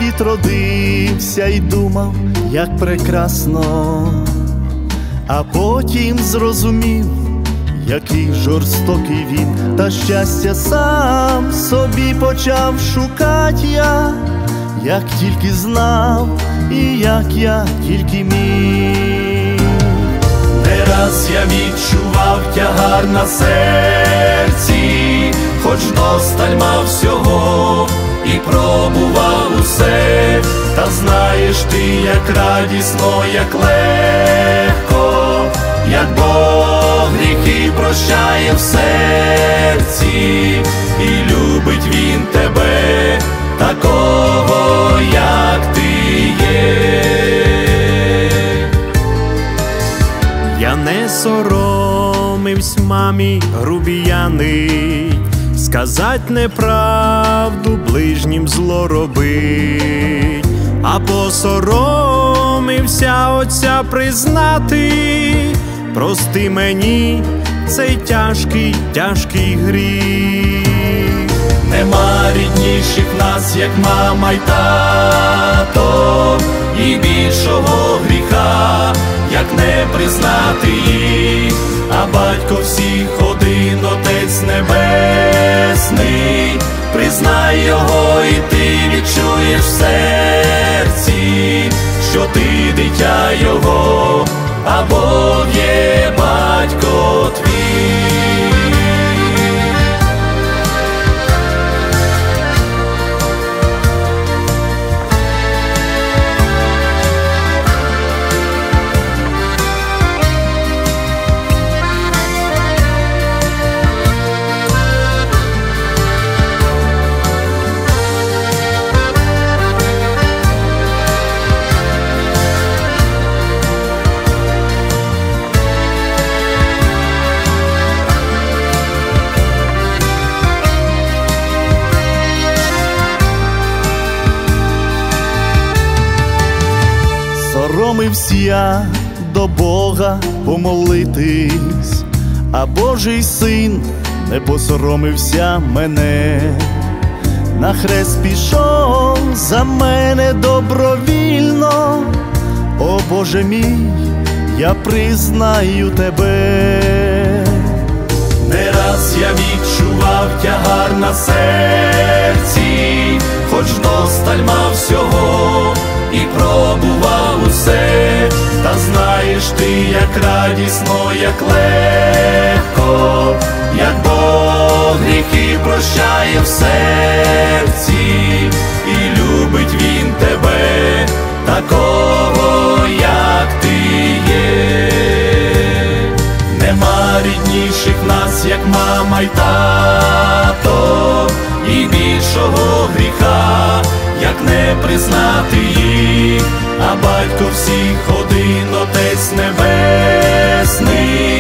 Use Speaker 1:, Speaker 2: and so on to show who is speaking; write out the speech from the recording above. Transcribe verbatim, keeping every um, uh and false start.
Speaker 1: світ родився і думав, як прекрасно, а потім зрозумів, який жорстокий він, та щастя сам собі почав шукать я, як тільки знав і як я тільки міг. Не раз я відчував тягар на серці, хоч досталь мав всього і пробував усе, та знаєш ти, як радісно, як легко, як Бог гріхи прощає в серці, і любить Він тебе такого, як ти є. Я не соромивсь мамі грубіянить, сказать неправду, ближнім зло робить, а посоромився отця признати, прости мені цей тяжкий, тяжкий гріх. Нема рідніших нас, як мама й тато, і більшого гріха, як не признати їх, а батько всіх один, Отець Небесний. Признай його, і ти відчуєш в серці, що ти дитя його, а Бог є батько твій. Соромився я до Бога помолитись, а Божий Син не посоромився мене. На хрест пішов за мене добровільно. О Боже мій, я признаю тебе. Не раз я відчував тягар на серці, хоч досталь мав всього і пробував усе, та знаєш ти, як радісно, як легко, як Бог гріхи прощає в серці, і любить Він тебе такого, як ти є. Нема рідніших нас, як мама й тато, і більшого гріха, як не признати їх, а батько всіх один, Отець Небесний.